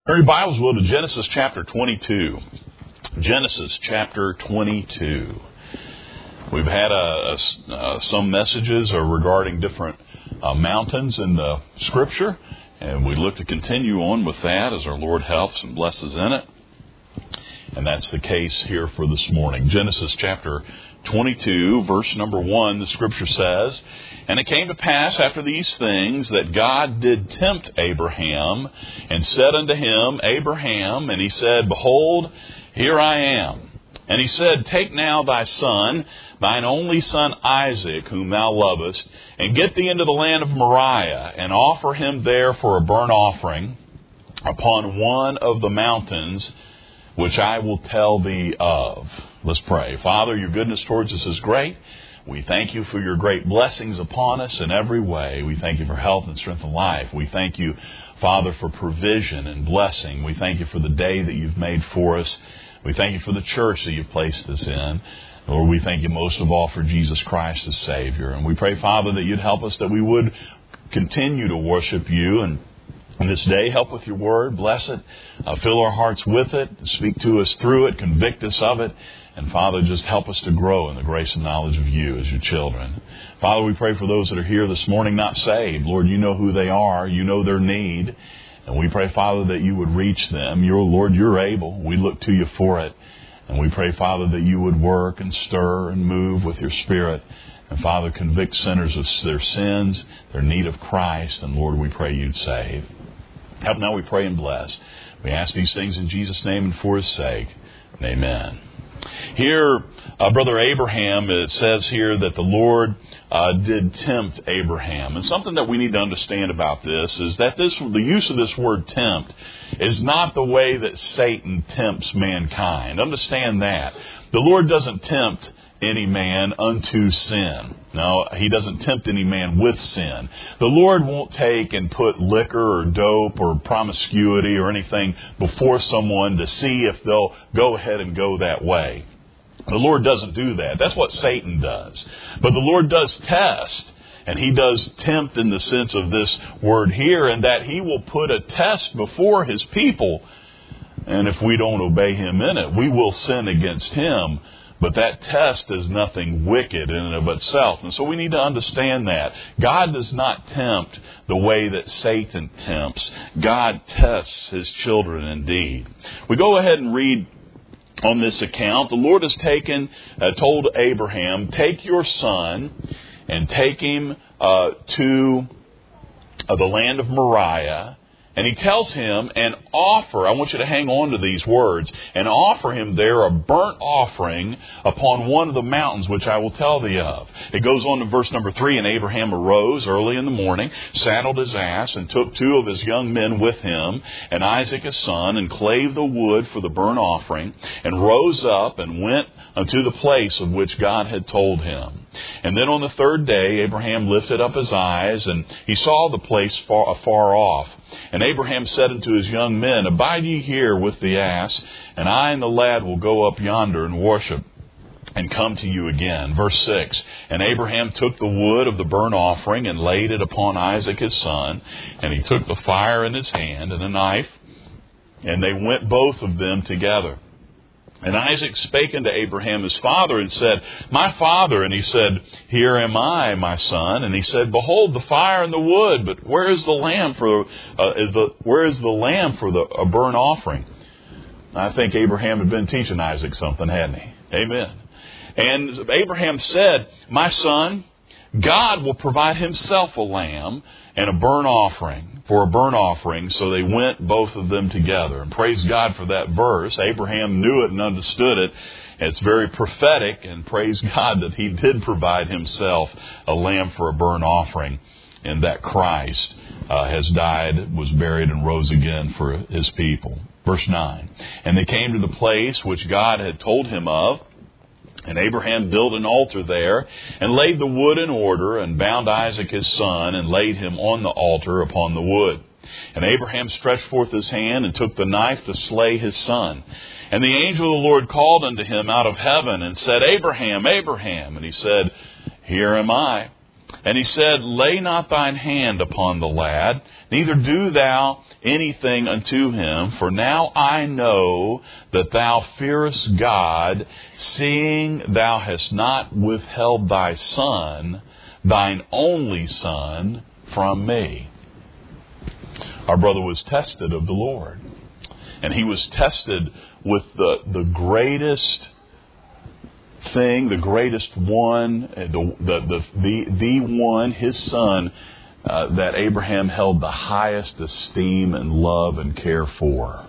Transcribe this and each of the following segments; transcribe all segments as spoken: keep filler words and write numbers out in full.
Turn your Bibles, will, to Genesis chapter twenty-two. Genesis chapter twenty-two. We've had uh, uh, some messages regarding different uh, mountains in the Scripture, and we look to continue on with that as our Lord helps and blesses in it. And that's the case here for this morning. Genesis chapter twenty-two, verse number one, the Scripture says, "And it came to pass after these things that God did tempt Abraham, and said unto him, Abraham, and he said, Behold, here I am. And he said, Take now thy son, thine only son Isaac, whom thou lovest, and get thee into the land of Moriah, and offer him there for a burnt offering upon one of the mountains which I will tell thee of." Let's pray. Father, your goodness towards us is great. We thank you for your great blessings upon us in every way. We thank you for health and strength and life. We thank you, Father, for provision and blessing. We thank you for the day that you've made for us. We thank you for the church that you've placed us in. Lord, we thank you most of all for Jesus Christ as Savior. And we pray, Father, that you'd help us, that we would continue to worship you. And in this day, help with your word, bless it, uh, fill our hearts with it, speak to us through it, convict us of it. And Father, just help us to grow in the grace and knowledge of you as your children. Father, we pray for those that are here this morning not saved. Lord, you know who they are. You know their need. And we pray, Father, that you would reach them. Your Lord, you're able. We look to you for it. And we pray, Father, that you would work and stir and move with your Spirit. And Father, convict sinners of their sins, their need of Christ. And Lord, we pray you'd save. Help now, we pray and bless. We ask these things in Jesus' name and for his sake. Amen. Here, uh, Brother Abraham, it says here that the Lord uh, did tempt Abraham. And something that we need to understand about this is that this, the use of this word tempt is not the way that Satan tempts mankind. Understand that. The Lord doesn't tempt any man unto sin. No, he doesn't tempt any man with sin. The Lord won't take and put liquor or dope or promiscuity or anything before someone to see if they'll go ahead and go that way. The Lord doesn't do that. That's what Satan does. But the Lord does test. And he does tempt in the sense of this word here, in that he will put a test before his people. And if we don't obey him in it, we will sin against him. But that test is nothing wicked in and of itself. And so we need to understand that. God does not tempt the way that Satan tempts. God tests his children indeed. We go ahead and read on this account. The Lord has taken, uh, told Abraham, take your son and take him uh, to uh, the land of Moriah. And he tells him, and offer, I want you to hang on to these words, and offer him there a burnt offering upon one of the mountains which I will tell thee of. It goes on to verse number three, and Abraham arose early in the morning, saddled his ass, and took two of his young men with him, and Isaac his son, and clave the wood for the burnt offering, and rose up and went unto the place of which God had told him. And then on the third day, Abraham lifted up his eyes, and he saw the place far, afar off. And Abraham said unto his young men, Abide ye here with the ass, and I and the lad will go up yonder and worship, and come to you again. Verse six, and Abraham took the wood of the burnt offering, and laid it upon Isaac his son, and he took the fire in his hand, and a knife, and they went both of them together. And Isaac spake unto Abraham his father, and said, My father. And he said, Here am I, my son. And he said, Behold the fire and the wood, but where is the lamb for uh, the where is the lamb for the a burnt offering? I think Abraham had been teaching Isaac something, hadn't he? Amen. And Abraham said, My son, God will provide himself a lamb and a burnt offering for a burnt offering. So they went both of them together. And praise God for that verse. Abraham knew it and understood it. It's very prophetic, and praise God that he did provide himself a lamb for a burnt offering, and that Christ uh, has died, was buried, and rose again for his people. Verse nine, and they came to the place which God had told him of. And Abraham built an altar there, and laid the wood in order, and bound Isaac his son, and laid him on the altar upon the wood. And Abraham stretched forth his hand, and took the knife to slay his son. And the angel of the Lord called unto him out of heaven, and said, Abraham, Abraham. And he said, Here am I. And he said, Lay not thine hand upon the lad, neither do thou anything unto him, for now I know that thou fearest God, seeing thou hast not withheld thy son, thine only son, from me. Our brother was tested of the Lord. And he was tested with the, the greatest thing, the greatest one, the the the, the one, his son, uh, that Abraham held the highest esteem and love and care for.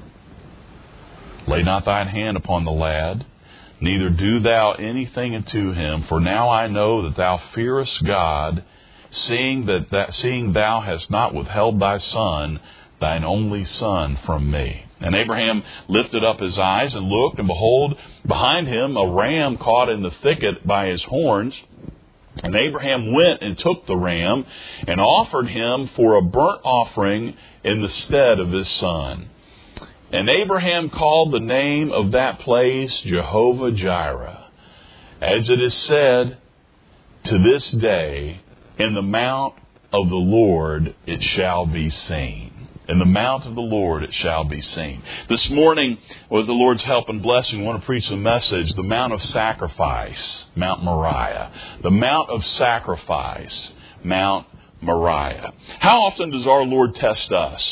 Lay not thine hand upon the lad, neither do thou anything unto him, for now I know that thou fearest God, seeing that, that seeing thou hast not withheld thy son, thine only son, from me. And Abraham lifted up his eyes and looked, and behold, behind him a ram caught in the thicket by his horns. And Abraham went and took the ram and offered him for a burnt offering in the stead of his son. And Abraham called the name of that place Jehovah Jireh, as it is said, to this day, in the mount of the Lord it shall be seen. In the mount of the Lord it shall be seen. This morning, with the Lord's help and blessing, I want to preach a message, the Mount of Sacrifice, Mount Moriah. The Mount of Sacrifice, Mount Moriah. How often does our Lord test us?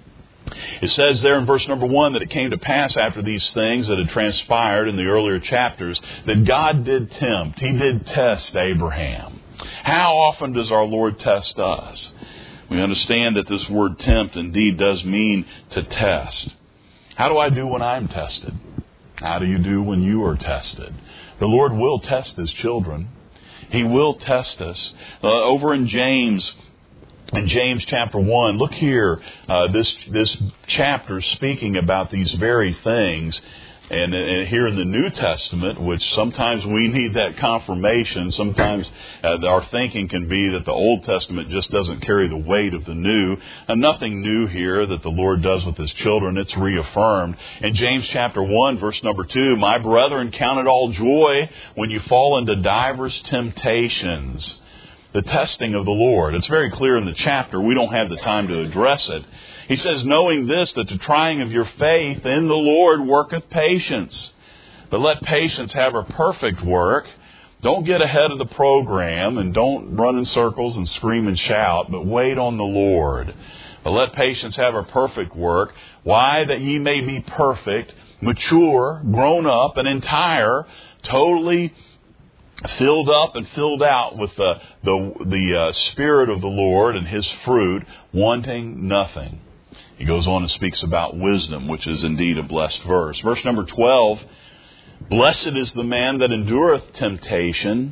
It says there in verse number one that it came to pass after these things that had transpired in the earlier chapters that God did tempt. He did test Abraham. How often does our Lord test us? We understand that this word tempt indeed does mean to test. How do I do when I'm tested? How do you do when you are tested? The Lord will test His children. He will test us. Uh, over in James, in James chapter one, look here, uh, this this chapter speaking about these very things. And, and here in the New Testament, which sometimes we need that confirmation, sometimes uh, our thinking can be that the Old Testament just doesn't carry the weight of the New. And nothing new here that the Lord does with His children. It's reaffirmed. In James chapter one, verse number two, My brethren, count it all joy when you fall into divers temptations. The testing of the Lord. It's very clear in the chapter. We don't have the time to address it. He says, knowing this, that the trying of your faith in the Lord worketh patience. But let patience have her perfect work. Don't get ahead of the program and don't run in circles and scream and shout, but wait on the Lord. But let patience have her perfect work. Why? That ye may be perfect, mature, grown up, and entire, totally filled up and filled out with the the, the uh, Spirit of the Lord and His fruit, wanting nothing. He goes on and speaks about wisdom, which is indeed a blessed verse. Verse number twelve, Blessed is the man that endureth temptation,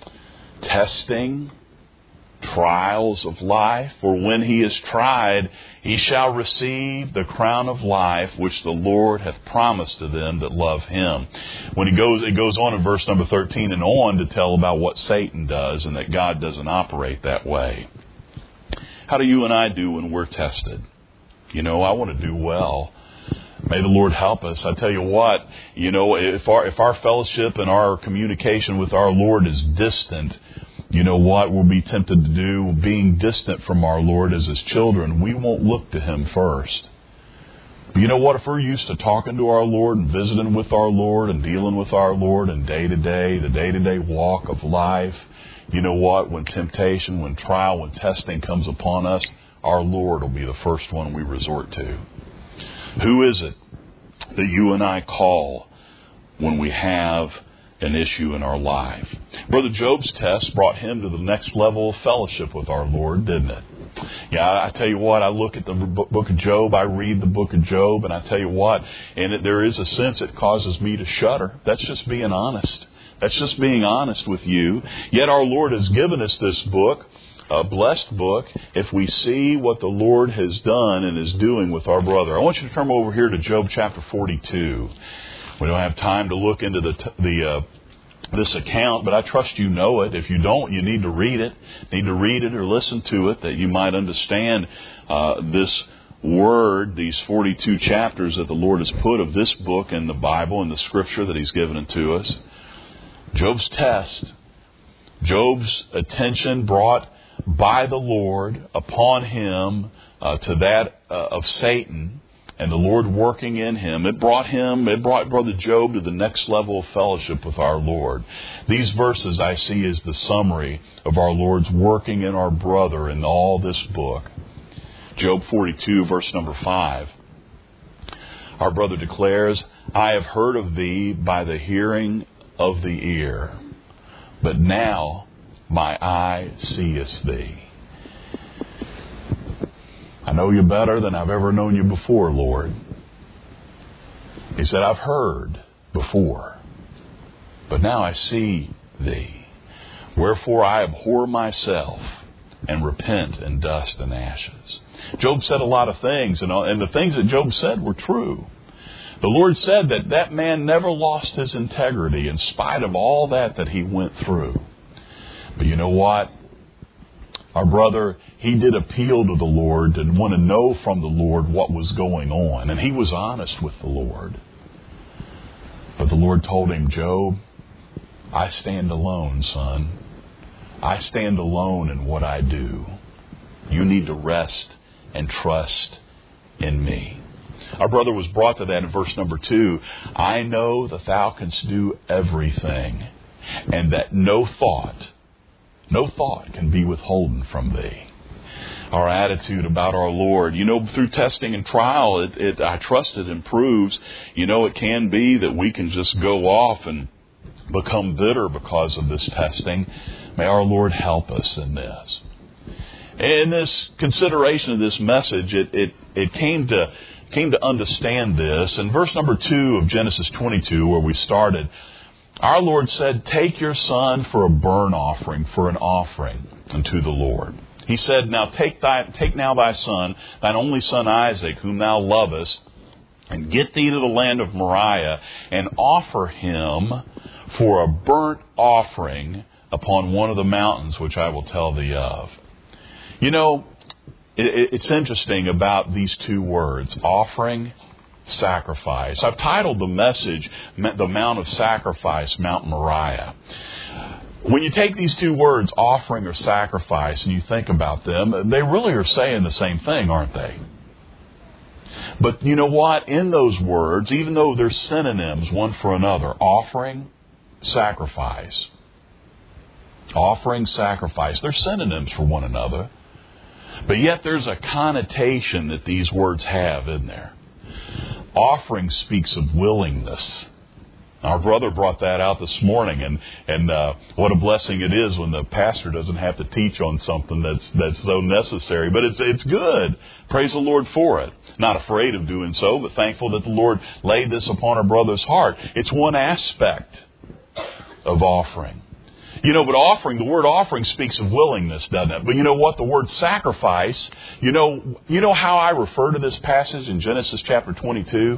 testing, trials of life, for when he is tried, he shall receive the crown of life which the Lord hath promised to them that love Him. When he goes, it goes on in verse number thirteen and on to tell about what Satan does and that God doesn't operate that way. How do you and I do when we're tested? You know, I want to do well. May the Lord help us. I tell you what, you know, if our if our fellowship and our communication with our Lord is distant, you know what we'll be tempted to do, being distant from our Lord as His children, we won't look to Him first. But you know what? If we're used to talking to our Lord and visiting with our Lord and dealing with our Lord and day to day, the day to day walk of life, you know what? When temptation, when trial, when testing comes upon us, our Lord will be the first one we resort to. Who is it that you and I call when we have an issue in our life? Brother Job's test brought him to the next level of fellowship with our Lord, didn't it? Yeah, I tell you what, I look at the book of Job, I read the book of Job, and I tell you what, and it, there is a sense it causes me to shudder. That's just being honest. That's just being honest with you. Yet our Lord has given us this book, a blessed book, if we see what the Lord has done and is doing with our brother. I want you to turn over here to Job chapter forty-two. We don't have time to look into the the uh, this account, but I trust you know it. If you don't, you need to read it. Need to read it or listen to it that you might understand uh, this word, these forty-two chapters that the Lord has put of this book in the Bible and the Scripture that He's given unto us. Job's test Job's attention brought by the Lord upon him uh, to that uh, of Satan, and the Lord working in him, it brought him, it brought Brother Job to the next level of fellowship with our Lord. These verses I see as the summary of our Lord's working in our brother in all this book. Job forty-two, verse number five. Our brother declares, I have heard of thee by the hearing of the ear, but now my eye seeth thee. I know you better than I've ever known you before, Lord. He said, I've heard before, but now I see thee. Wherefore I abhor myself and repent in dust and ashes. Job said a lot of things, and, and the things that Job said were true. The Lord said that that man never lost his integrity in spite of all that that he went through. But you know what? Our brother, he did appeal to the Lord and want to know from the Lord what was going on. And he was honest with the Lord. But the Lord told him, Job, I stand alone, son. I stand alone in what I do. You need to rest and trust in me. Our brother was brought to that in verse number two. I know that thou canst do everything, and that no thought, no thought can be withholden from thee. Our attitude about our Lord, you know, through testing and trial, it, it, I trust it improves. You know, it can be that we can just go off and become bitter because of this testing. May our Lord help us in this. In this consideration of this message, it, it, it came to came to understand this. In verse number two of Genesis twenty-two, where we started, our Lord said, take your son for a burnt offering, for an offering unto the Lord. He said, now take thy, take now thy son, thine only son Isaac, whom thou lovest, and get thee to the land of Moriah, and offer him for a burnt offering upon one of the mountains which I will tell thee of. You know, it, it's interesting about these two words, offering, sacrifice. I've titled the message, The Mount of Sacrifice, Mount Moriah. When you take these two words, offering or sacrifice, and you think about them, they really are saying the same thing, aren't they? But you know what? In those words, even though they're synonyms one for another, offering, sacrifice. Offering, sacrifice. They're synonyms for one another. But yet there's a connotation that these words have in there. Offering speaks of willingness. Our brother brought that out this morning, and and uh, what a blessing it is when the pastor doesn't have to teach on something that's that's so necessary. But it's it's good. Praise the Lord for it. Not afraid of doing so, but thankful that the Lord laid this upon our brother's heart. It's one aspect of offering. You know, but offering, the word offering speaks of willingness, doesn't it? But you know what? The word sacrifice, you know, you know how I refer to this passage in Genesis chapter twenty-two?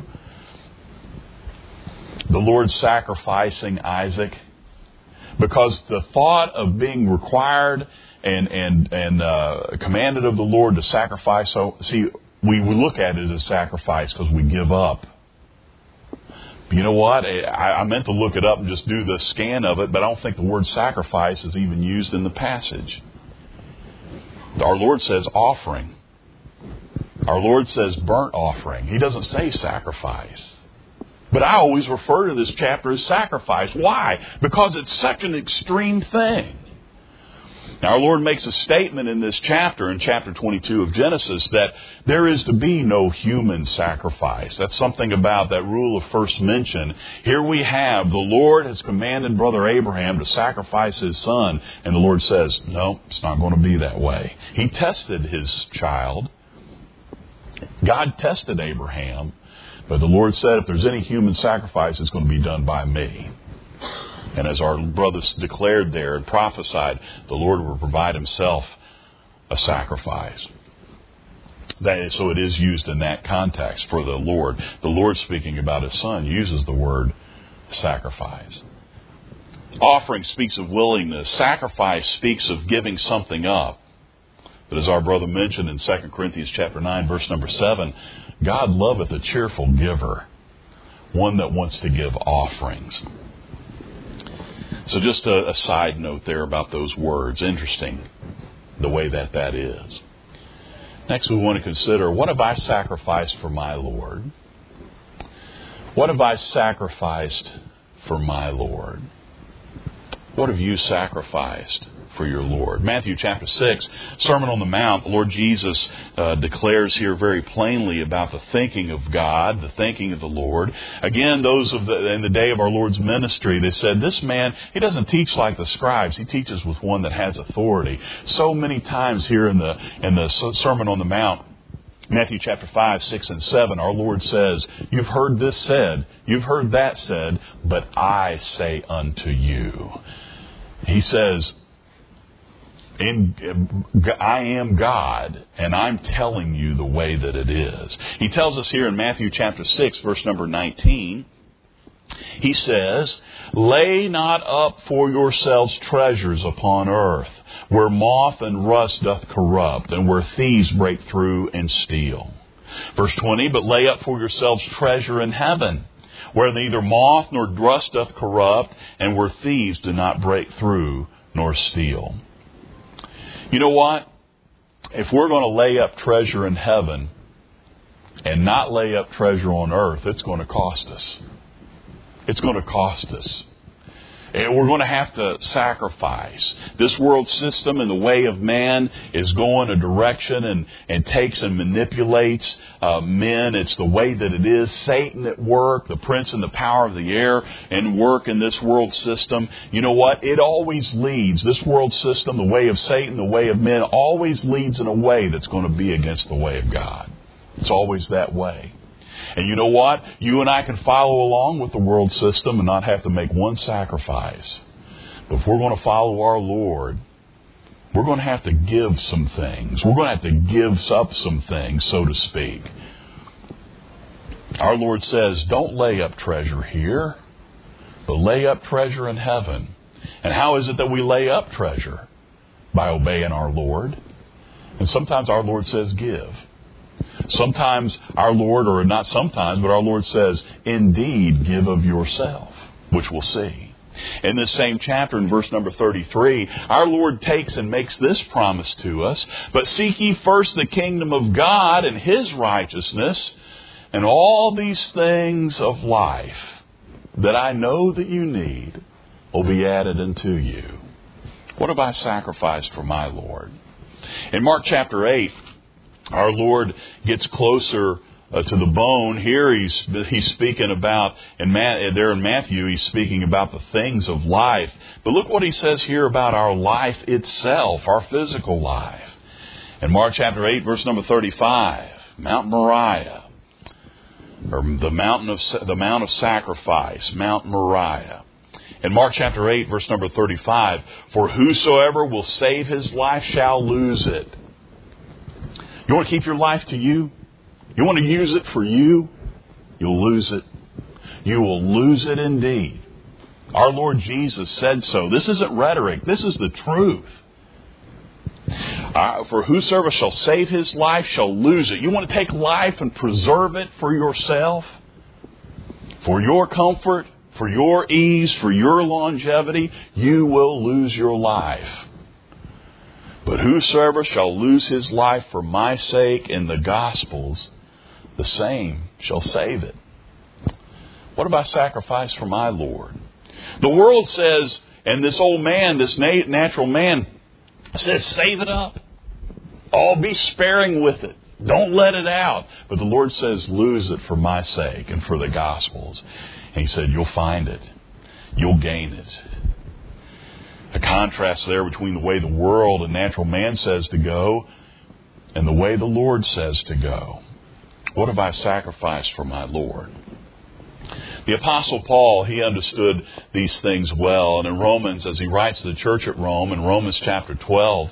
The Lord sacrificing Isaac. Because the thought of being required and and and uh, commanded of the Lord to sacrifice, so see, we, we look at it as a sacrifice because we give up. You know what? I, I meant to look it up and just do the scan of it, but I don't think the word sacrifice is even used in the passage. Our Lord says offering. Our Lord says burnt offering. He doesn't say sacrifice. But I always refer to this chapter as sacrifice. Why? Because it's such an extreme thing. Now, our Lord makes a statement in this chapter, in chapter twenty-two of Genesis, that there is to be no human sacrifice. That's something about that rule of first mention. Here we have, the Lord has commanded Brother Abraham to sacrifice his son. And the Lord says, no, it's not going to be that way. He tested his child. God tested Abraham. But the Lord said, if there's any human sacrifice, it's going to be done by me. And as our brothers declared there and prophesied, the Lord will provide himself a sacrifice. That is, so it is used in that context for the Lord. The Lord, speaking about his son, uses the word sacrifice. Offering speaks of willingness. Sacrifice speaks of giving something up. But as our brother mentioned in Second Corinthians chapter nine, verse number seven, God loveth a cheerful giver, one that wants to give offerings. So just a, a side note there about those words. Interesting the way that that is. Next we want to consider, what have I sacrificed for my Lord? What have I sacrificed for my Lord? What have you sacrificed for your Lord? Matthew chapter six, Sermon on the Mount, the Lord Jesus uh, declares here very plainly about the thinking of God, the thinking of the Lord. Again, those of the, in the day of our Lord's ministry, they said, this man, he doesn't teach like the scribes. He teaches with one that has authority. So many times here in the in the Sermon on the Mount, Matthew chapter five, six, and seven, our Lord says, you've heard this said, you've heard that said, but I say unto you. He says, In, I am God, and I'm telling you the way that it is. He tells us here in Matthew chapter six, verse number nineteen, he says, lay not up for yourselves treasures upon earth, where moth and rust doth corrupt, and where thieves break through and steal. Verse twenty, but lay up for yourselves treasure in heaven, where neither moth nor rust doth corrupt, and where thieves do not break through nor steal. You know what? If we're going to lay up treasure in heaven and not lay up treasure on earth, it's going to cost us. It's going to cost us. And we're going to have to sacrifice. This world system and the way of man is going a direction and, and takes and manipulates uh, men. It's the way that it is. Satan at work, the prince and the power of the air and work in this world system. You know what? It always leads. This world system, the way of Satan, the way of men, always leads in a way that's going to be against the way of God. It's always that way. And you know what? You and I can follow along with the world system and not have to make one sacrifice. But if we're going to follow our Lord, we're going to have to give some things. We're going to have to give up some things, so to speak. Our Lord says, don't lay up treasure here, but lay up treasure in heaven. And how is it that we lay up treasure? By obeying our Lord. And sometimes our Lord says, give. Sometimes our Lord, or not sometimes, but our Lord says, indeed, give of yourself, which we'll see. In this same chapter, in verse number thirty-three, our Lord takes and makes this promise to us, but seek ye first the kingdom of God and His righteousness, and all these things of life that I know that you need will be added unto you. What have I sacrificed for my Lord? In Mark chapter eight, our Lord gets closer uh, to the bone. Here he's he's speaking about, and there in Matthew, he's speaking about the things of life. But look what he says here about our life itself, our physical life. In Mark chapter eight, verse number thirty-five, Mount Moriah, or the mountain of the Mount of Sacrifice, Mount Moriah. In Mark chapter eight, verse number thirty-five, for whosoever will save his life shall lose it. You want to keep your life to you? You want to use it for you? You'll lose it. You will lose it indeed. Our Lord Jesus said so. This isn't rhetoric. This is the truth. Uh, for whosoever shall save his life shall lose it. You want to take life and preserve it for yourself? For your comfort? For your ease? For your longevity? You will lose your life. But whosoever shall lose his life for my sake in the Gospels, the same shall save it. What have I sacrificed for my Lord? The world says, and this old man, this natural man, says, save it up. Oh, be sparing with it. Don't let it out. But the Lord says, lose it for my sake and for the Gospels. And He said, you'll find it. You'll gain it. A contrast there between the way the world and natural man says to go and the way the Lord says to go. What have I sacrificed for my Lord? The Apostle Paul, he understood these things well. And in Romans, as he writes to the church at Rome, in Romans chapter twelve,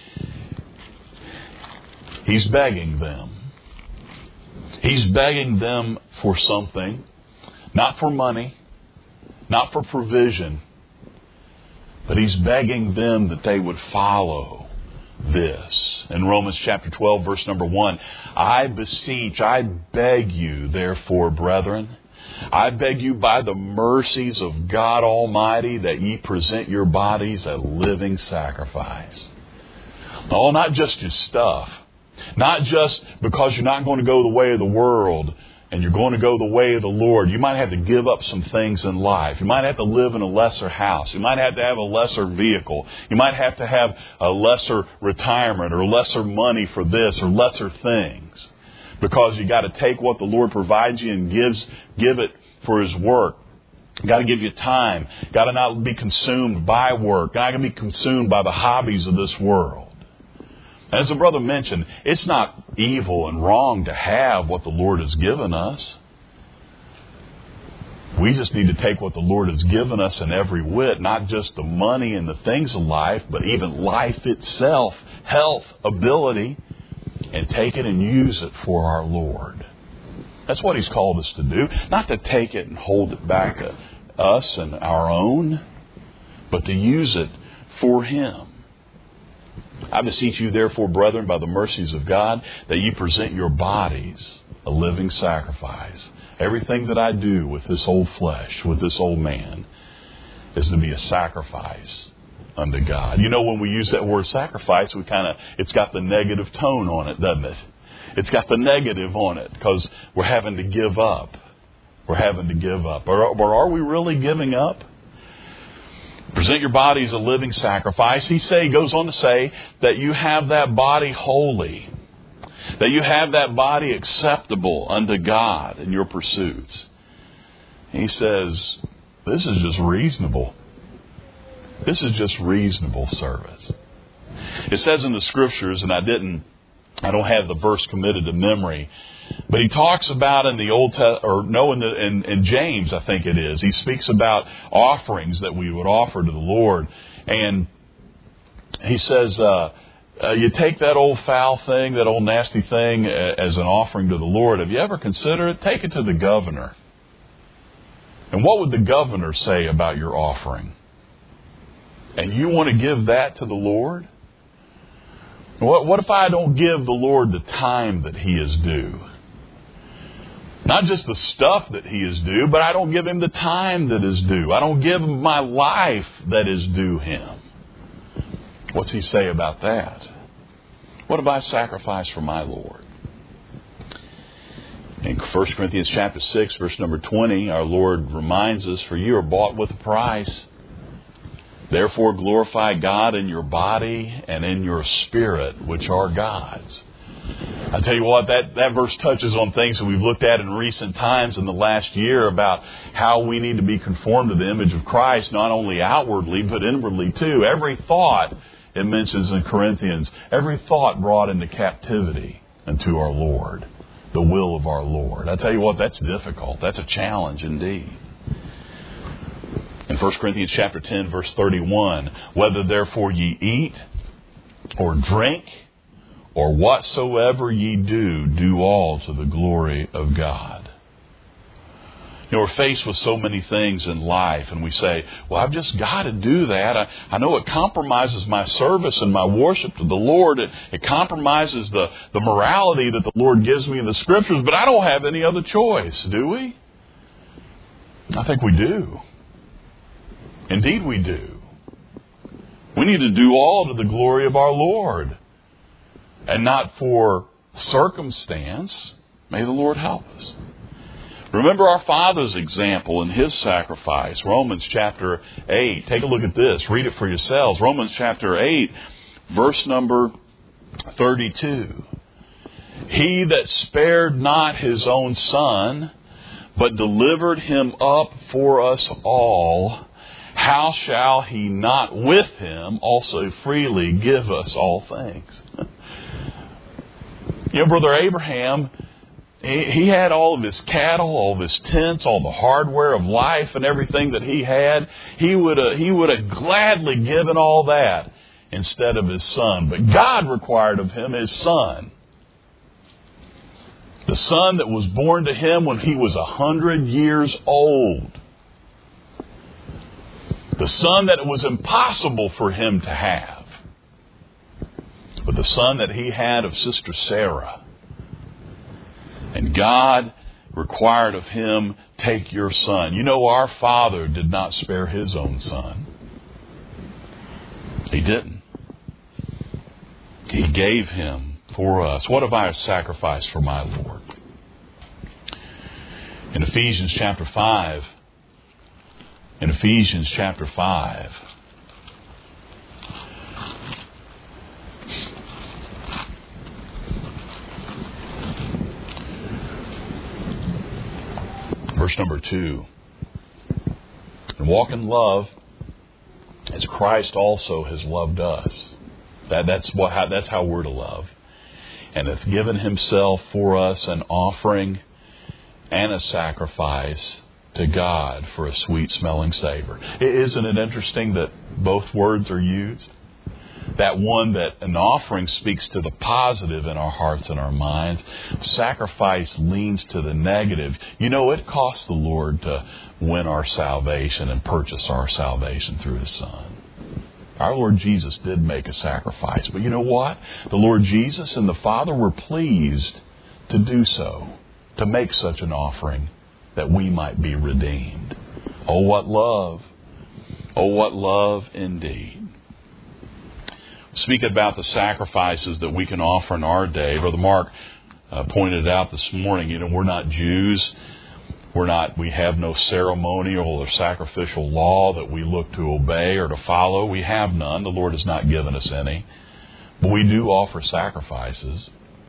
he's begging them. He's begging them for something, not for money, not for provision, but he's begging them that they would follow this. In Romans chapter twelve, verse number one, I beseech, I beg you, therefore, brethren, I beg you by the mercies of God Almighty that ye present your bodies a living sacrifice. No, not just your stuff. Not just because you're not going to go the way of the world and you're going to go the way of the Lord. You might have to give up some things in life. You might have to live in a lesser house. You might have to have a lesser vehicle. You might have to have a lesser retirement or lesser money for this or lesser things. Because you got to take what the Lord provides you and gives, give it for His work. Got to give you time. Got to not be consumed by work. Got to be consumed by the hobbies of this world. As the brother mentioned, it's not evil and wrong to have what the Lord has given us. We just need to take what the Lord has given us in every whit, not just the money and the things of life, but even life itself, health, ability, and take it and use it for our Lord. That's what He's called us to do. Not to take it and hold it back to us and our own, but to use it for Him. I beseech you, therefore, brethren, by the mercies of God, that ye present your bodies a living sacrifice. Everything that I do with this old flesh, with this old man, is to be a sacrifice unto God. You know, when we use that word sacrifice, we kind of, it's got the negative tone on it, doesn't it? It's got the negative on it because we're having to give up. We're having to give up. Or, or are we really giving up? Present your body as a living sacrifice. He say, goes on to say that you have that body holy, that you have that body acceptable unto God in your pursuits. He says, this is just reasonable. This is just reasonable service. It says in the Scriptures, and I didn't, I don't have the verse committed to memory, but he talks about in the Old Testament, or no, in, the, in, in James, I think it is. He speaks about offerings that we would offer to the Lord, and he says, uh, uh, you take that old foul thing, that old nasty thing, uh, as an offering to the Lord. Have you ever considered it? Take it to the governor. And what would the governor say about your offering? And you want to give that to the Lord? What, what if I don't give the Lord the time that He is due? Not just the stuff that He is due, but I don't give Him the time that is due. I don't give Him my life that is due Him. What's He say about that? What have I sacrificed for my Lord? In First Corinthians chapter six, verse number twenty, our Lord reminds us, for you are bought with a price. Therefore glorify God in your body and in your spirit, which are God's. I tell you what, that, that verse touches on things that we've looked at in recent times in the last year about how we need to be conformed to the image of Christ, not only outwardly, but inwardly too. Every thought, it mentions in Corinthians, every thought brought into captivity unto our Lord, the will of our Lord. I tell you what, that's difficult. That's a challenge indeed. In First Corinthians chapter ten, verse thirty-one, whether therefore ye eat or drink or whatsoever ye do, do all to the glory of God. You know, we're faced with so many things in life and we say, well, I've just got to do that. I, I know it compromises my service and my worship to the Lord. It, it compromises the, the morality that the Lord gives me in the Scriptures, but I don't have any other choice, do we? I think we do. Indeed we do. We need to do all to the glory of our Lord and not for circumstance. May the Lord help us. Remember our Father's example in His sacrifice. Romans chapter eight. Take a look at this. Read it for yourselves. Romans chapter eight, verse number thirty-two. He that spared not His own Son, but delivered Him up for us all, how shall He not with Him also freely give us all things? You know, Brother Abraham, he, he had all of his cattle, all of his tents, all the hardware of life and everything that he had. He would have, he would have gladly given all that instead of his son. But God required of him his son. The son that was born to him when he was a hundred years old. The son that it was impossible for him to have. But the son that he had of Sister Sarah. And God required of him, take your son. You know, our Father did not spare his own son. He didn't. He gave him for us. What have I sacrificed for my Lord? In Ephesians chapter five, in Ephesians chapter five, verse number two, and walk in love as Christ also has loved us. That, that's what how, that's how we're to love. And hath given himself for us an offering and a sacrifice to God for a sweet-smelling savor. Isn't it interesting that both words are used? That one, that an offering speaks to the positive in our hearts and our minds. Sacrifice leans to the negative. You know, it costs the Lord to win our salvation and purchase our salvation through His Son. Our Lord Jesus did make a sacrifice. But you know what? The Lord Jesus and the Father were pleased to do so, to make such an offering that we might be redeemed. Oh, what love. Oh, what love indeed. Speaking about the sacrifices that we can offer in our day, Brother Mark uh, pointed out this morning, you know, we're not Jews. We're not, we have no ceremonial or sacrificial law that we look to obey or to follow. We have none. The Lord has not given us any. But we do offer sacrifices.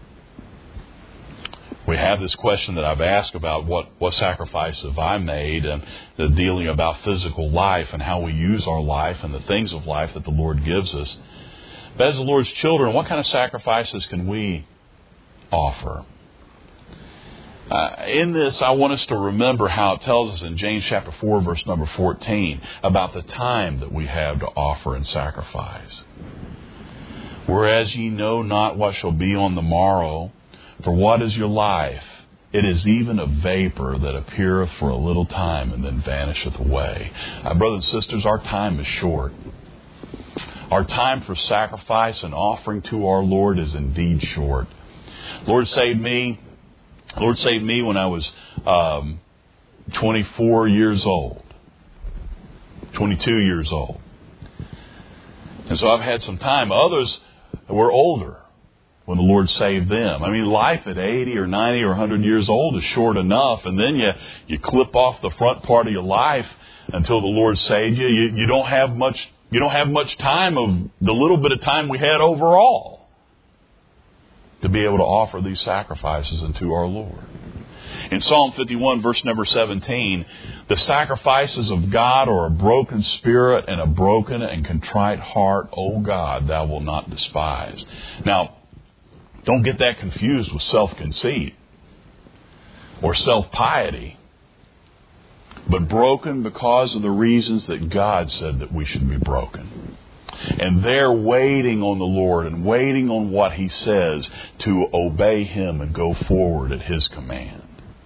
We have this question that I've asked about what, what sacrifice have I made, and the dealing about physical life and how we use our life and the things of life that the Lord gives us. But as the Lord's children, what kind of sacrifices can we offer? Uh, in this, I want us to remember how it tells us in James chapter four, verse number fourteen, about the time that we have to offer and sacrifice. Whereas ye know not what shall be on the morrow, for what is your life? It is even a vapor that appeareth for a little time and then vanisheth away. Uh, brothers and sisters, our time is short. Our time for sacrifice and offering to our Lord is indeed short. Lord saved me. Lord saved me when I was um, twenty-four years old, twenty-two years old. And so I've had some time. Others were older when the Lord saved them. I mean, life at eighty or ninety or one hundred years old is short enough. And then you, you clip off the front part of your life until the Lord saved you. You, you don't have much, you don't have much time of the little bit of time we had overall to be able to offer these sacrifices unto our Lord. In Psalm fifty-one, verse number seventeen, the sacrifices of God are a broken spirit and a broken and contrite heart, O God, thou wilt not despise. Now, don't get that confused with self-conceit or self-piety, but broken because of the reasons that God said that we should be broken. And they're waiting on the Lord and waiting on what He says to obey Him and go forward at His command.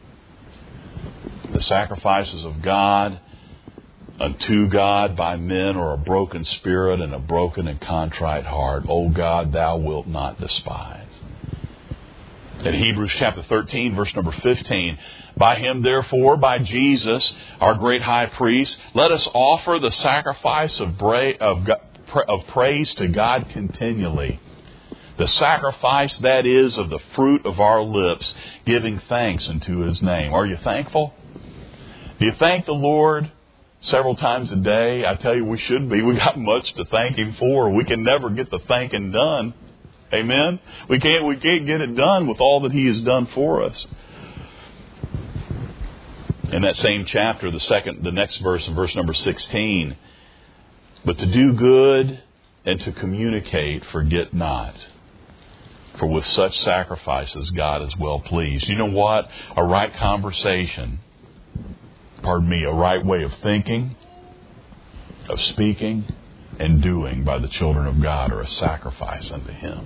The sacrifices of God unto God by men are a broken spirit and a broken and contrite heart. O God, thou wilt not despise. In Hebrews chapter thirteen, verse number fifteen, by Him, therefore, by Jesus, our great high priest, let us offer the sacrifice of, bra- of, of praise to God continually. The sacrifice, that is, of the fruit of our lips, giving thanks unto His name. Are you thankful? Do you thank the Lord several times a day? I tell you, we should be. We got much to thank Him for. We can never get the thanking done. Amen? We can't, we can't get it done with all that He has done for us. In that same chapter, the second, the next verse, in verse number sixteen, but to do good and to communicate, forget not. For with such sacrifices, God is well pleased. You know what? A right conversation, pardon me, a right way of thinking, of speaking, and doing by the children of God are a sacrifice unto Him.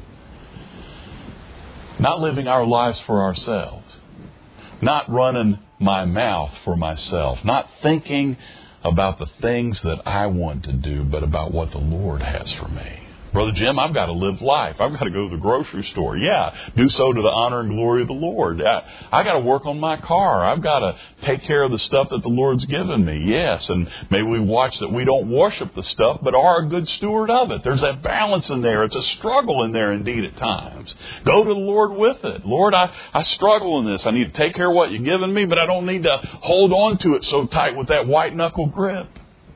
Not living our lives for ourselves. Not running my mouth for myself. Not thinking about the things that I want to do, but about what the Lord has for me. Brother Jim, I've got to live life. I've got to go to the grocery store. Yeah, do so to the honor and glory of the Lord. I, I got to work on my car. I've got to take care of the stuff that the Lord's given me. Yes, and maybe we watch that we don't worship the stuff, but are a good steward of it. There's that balance in there. It's a struggle in there indeed at times. Go to the Lord with it. Lord, I, I struggle in this. I need to take care of what you've given me, but I don't need to hold on to it so tight with that white knuckle grip.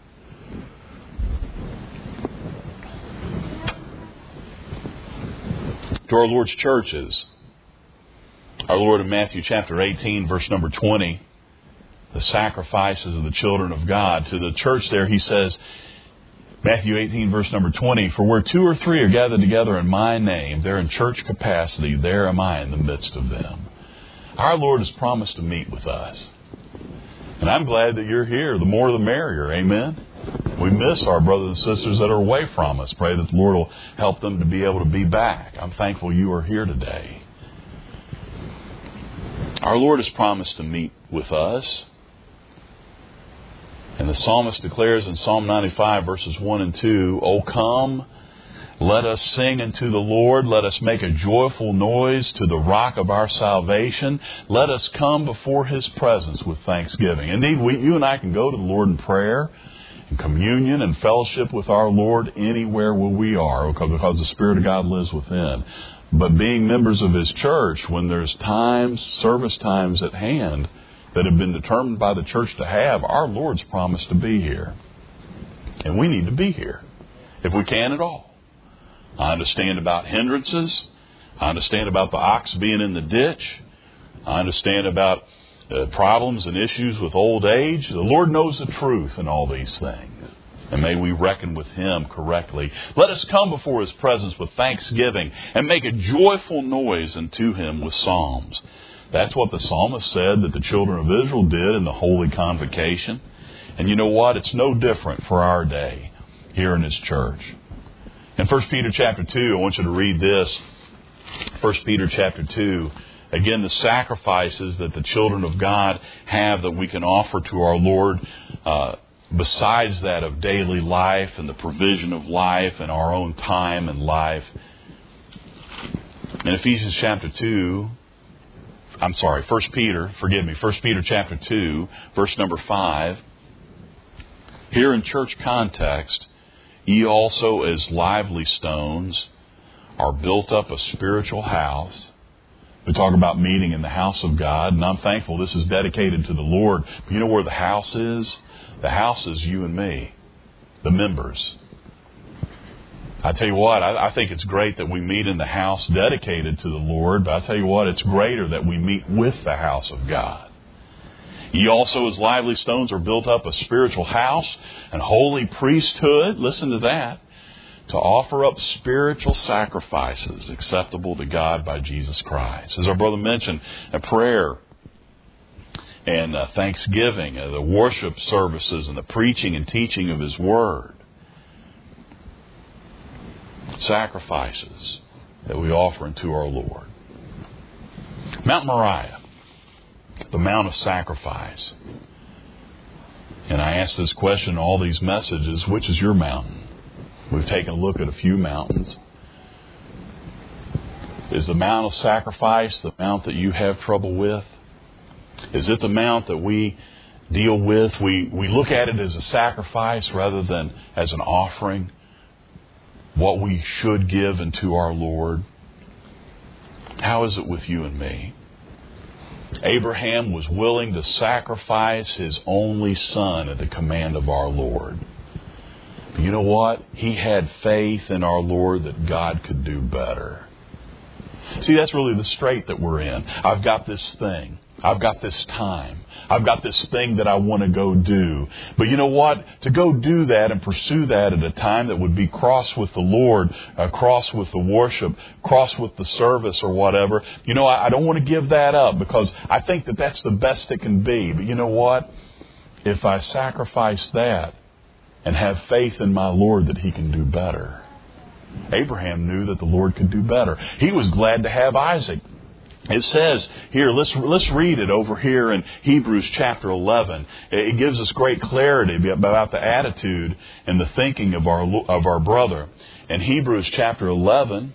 To our Lord's churches, our Lord in Matthew chapter eighteen, verse number twenty, the sacrifices of the children of God. To the church there, he says, Matthew eighteen, verse number twenty, for where two or three are gathered together in my name, they're in church capacity, there am I in the midst of them. Our Lord has promised to meet with us. And I'm glad that you're here. The more the merrier. Amen. We miss our brothers and sisters that are away from us. Pray that the Lord will help them to be able to be back. I'm thankful you are here today. Our Lord has promised to meet with us. And the psalmist declares in Psalm ninety-five, verses one and two, O come, let us sing unto the Lord. Let us make a joyful noise to the rock of our salvation. Let us come before His presence with thanksgiving. Indeed, we, you and I can go to the Lord in prayer and communion and fellowship with our Lord anywhere where we are, because the Spirit of God lives within. But being members of His church, when there's times, service times at hand that have been determined by the church to have, our Lord's promised to be here. And we need to be here, if we can at all. I understand about hindrances. I understand about the ox being in the ditch. I understand about Uh, problems and issues with old age. The Lord knows the truth in all these things. And may we reckon with Him correctly. Let us come before His presence with thanksgiving and make a joyful noise unto Him with psalms. That's what the psalmist said that the children of Israel did in the Holy Convocation. And you know what? It's no different for our day here in His church. In First Peter chapter two, I want you to read this. First Peter chapter two. Again, the sacrifices that the children of God have that we can offer to our Lord, uh, besides that of daily life and the provision of life and our own time and life. In Ephesians chapter two, I'm sorry, First Peter, forgive me, First Peter chapter two, verse number five. Here in church context, ye also as lively stones are built up a spiritual house. We talk about meeting in the house of God, and I'm thankful this is dedicated to the Lord. But you know where the house is? The house is you and me, the members. I tell you what, I, I think it's great that we meet in the house dedicated to the Lord, but I tell you what, it's greater that we meet with the house of God. Ye also as lively stones are built up a spiritual house and holy priesthood. Listen to that. To offer up spiritual sacrifices acceptable to God by Jesus Christ. As our brother mentioned, a prayer and a thanksgiving, and the worship services and the preaching and teaching of His Word. Sacrifices that we offer unto our Lord. Mount Moriah, the Mount of Sacrifice. And I ask this question in all these messages, which is your mountain? We've taken a look at a few mountains. Is the Mount of Sacrifice the mount that you have trouble with? Is it the mount that we deal with? We, we look at it as a sacrifice rather than as an offering. What we should give unto our Lord. How is it with you and me? Abraham was willing to sacrifice his only son at the command of our Lord. You know what? He had faith in our Lord that God could do better. See, that's really the strait that we're in. I've got this thing. I've got this time. I've got this thing that I want to go do. But you know what? To go do that and pursue that at a time that would be cross with the Lord, uh, cross with the worship, cross with the service or whatever, you know, I, I don't want to give that up because I think that that's the best it can be. But you know what? If I sacrifice that, and have faith in my Lord that He can do better. Abraham knew that the Lord could do better. He was glad to have Isaac It says here, let's let's read it over here in Hebrews chapter eleven. It gives us great clarity about the attitude and the thinking of our of our brother. In Hebrews chapter eleven,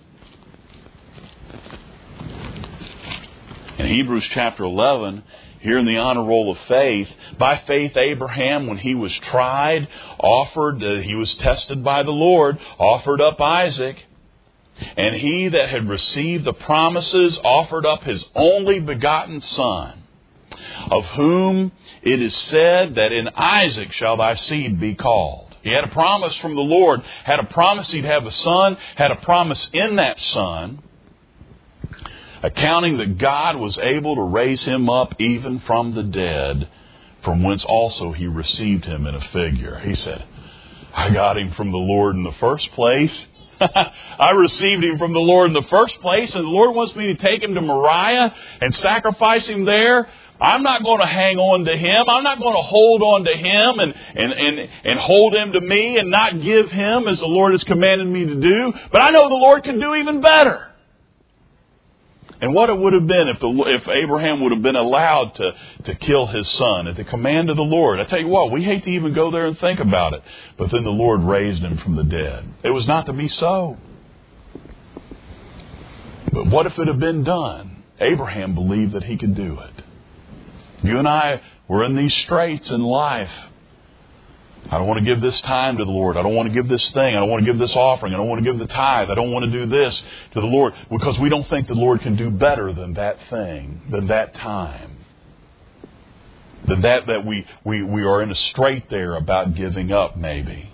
in Hebrews chapter eleven, here in the honor roll of faith, by faith Abraham, when he was tried, offered, uh, he was tested by the Lord, offered up Isaac. And he that had received the promises offered up his only begotten son, of whom it is said that in Isaac shall thy seed be called. He had a promise from the Lord, had a promise he'd have a son, had a promise in that son, accounting that God was able to raise him up even from the dead, from whence also he received him in a figure. He said, I got him from the Lord in the first place. I received him from the Lord in the first place, and the Lord wants me to take him to Moriah and sacrifice him there. I'm not going to hang on to him. I'm not going to hold on to him and, and, and, and hold him to me and not give him as the Lord has commanded me to do. But I know the Lord can do even better. And what it would have been if the if Abraham would have been allowed to, to kill his son at the command of the Lord. I tell you what, we hate to even go there and think about it. But then the Lord raised him from the dead. It was not to be so. But what if it had been done? Abraham believed that he could do it. You and I, we're in these straits in life. I don't want to give this time to the Lord. I don't want to give this thing. I don't want to give this offering. I don't want to give the tithe. I don't want to do this to the Lord because we don't think the Lord can do better than that thing, than that time. Than that that we, we, we are in a strait there about giving up maybe.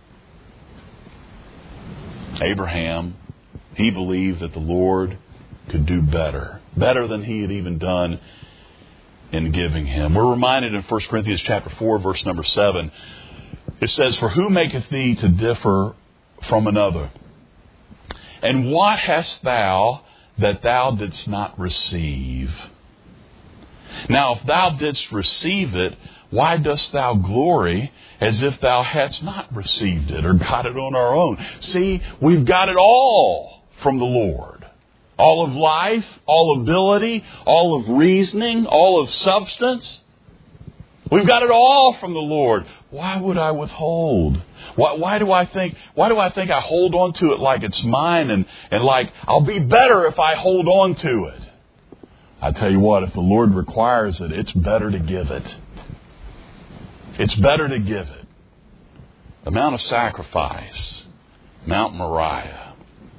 Abraham, he believed that the Lord could do better. Better than he had even done in giving him. We're reminded in First Corinthians chapter four, verse number seven. It says, for who maketh thee to differ from another? And what hast thou that thou didst not receive? Now, if thou didst receive it, why dost thou glory as if thou hadst not received it or got it on our own? See, we've got it all from the Lord. All of life, all ability, all of reasoning, all of substance. We've got it all from the Lord. Why would I withhold? Why, why do I think? Why do I think I hold on to it like it's mine and, and like I'll be better if I hold on to it? I tell you what, if the Lord requires it, it's better to give it. It's better to give it. The Mount of Sacrifice, Mount Moriah.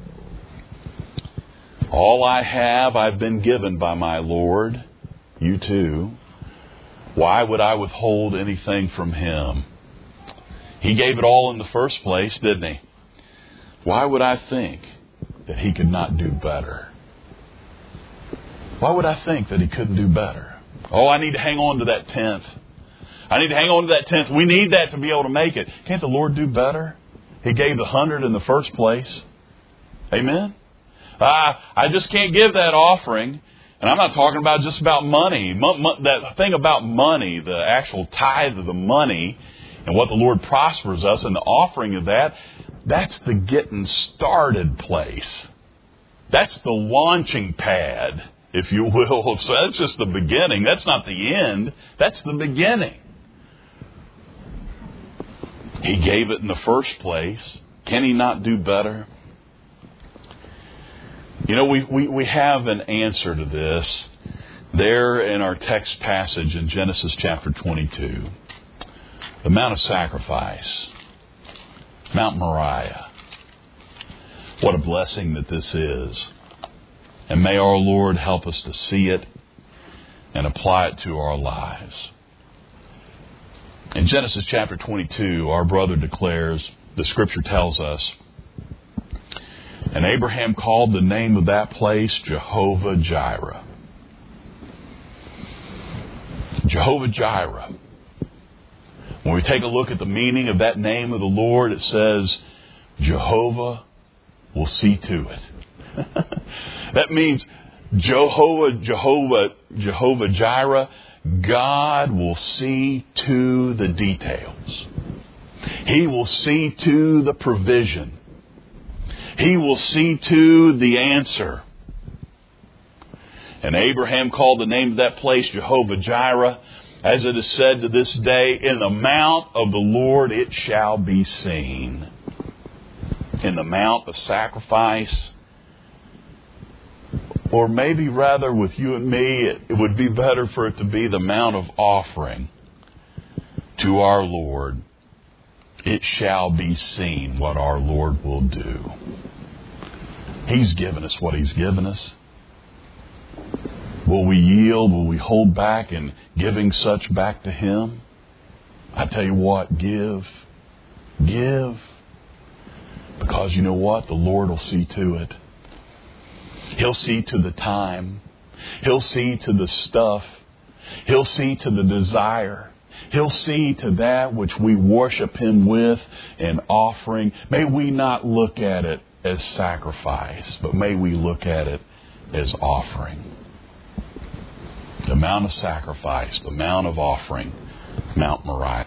All I have, I've been given by my Lord. You too. Why would I withhold anything from Him? He gave it all in the first place, didn't He? Why would I think that He could not do better? Why would I think that He couldn't do better? Oh, I need to hang on to that tenth. I need to hang on to that tenth. We need that to be able to make it. Can't the Lord do better? He gave the hundred in the first place. Amen? Uh, I just can't give that offering. And I'm not talking about just about money. Mo- mo- that thing about money, the actual tithe of the money, and what the Lord prospers us, and the offering of that, that's the getting started place. That's the launching pad, if you will. So that's just the beginning. That's not the end. That's the beginning. He gave it in the first place. Can He not do better? You know, we, we, we have an answer to this there in our text passage in Genesis chapter twenty-two. The Mount of Sacrifice. Mount Moriah. What a blessing that this is. And may our Lord help us to see it and apply it to our lives. In Genesis chapter twenty-two, our brother declares, the Scripture tells us, and Abraham called the name of that place Jehovah Jireh. Jehovah Jireh. When we take a look at the meaning of that name of the Lord, it says, Jehovah will see to it. That means Jehovah, Jehovah, Jehovah Jireh, God will see to the details. He will see to the provision. He will see to the answer. And Abraham called the name of that place Jehovah Jireh. As it is said to this day, in the mount of the Lord it shall be seen. In the mount of sacrifice, or maybe rather with you and me, it, it would be better for it to be the mount of offering to our Lord. It shall be seen what our Lord will do. He's given us what He's given us. Will we yield? Will we hold back in giving such back to Him? I tell you what, give. Give. Because you know what? The Lord will see to it. He'll see to the time. He'll see to the stuff. He'll see to the desire. He'll see to that which we worship Him with in offering. May we not look at it as sacrifice, but may we look at it as offering. The mount of sacrifice, the mount of offering, Mount Moriah.